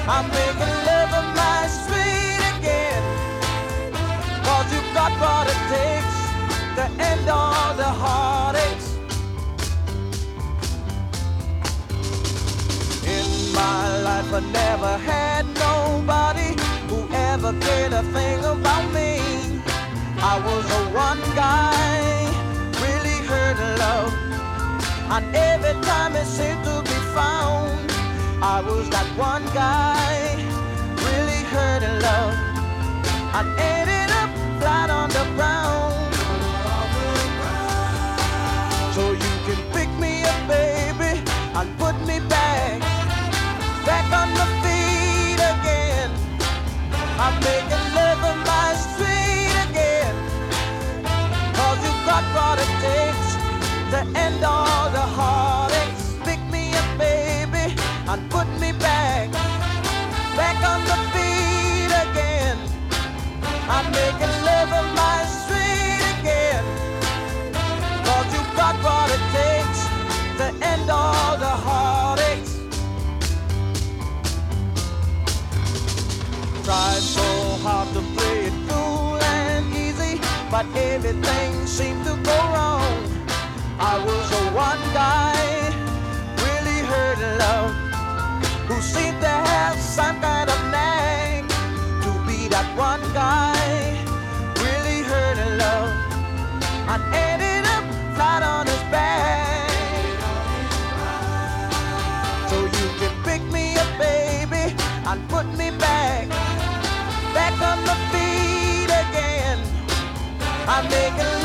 I'm making love of my street again. 'Cause you've got what it takes to end all the heartaches. In my life I never had nobody who ever cared a thing about me. I was a one guy, really hurt in love, and every time it seemed to be found, I was that one guy, really hurt in love, and ended up flat on the ground. So you can pick me up, baby, and put me back on my feet again. I'm making love on my street again. 'Cause you've got what it takes to end all the heartaches. Pick me up, baby, and put me back on the feet again. I'm making love on my street again. 'Cause you've got what it takes to end all the heartaches. Tried so hard to play it cool and easy, but everything seemed to go wrong. I was a one guy, really hurt in love, who seemed to have some kind of nag to be that one guy, really hurt in love, and ended up flat on his back. So you can pick me up, baby, and put me back on my feet again. I'm making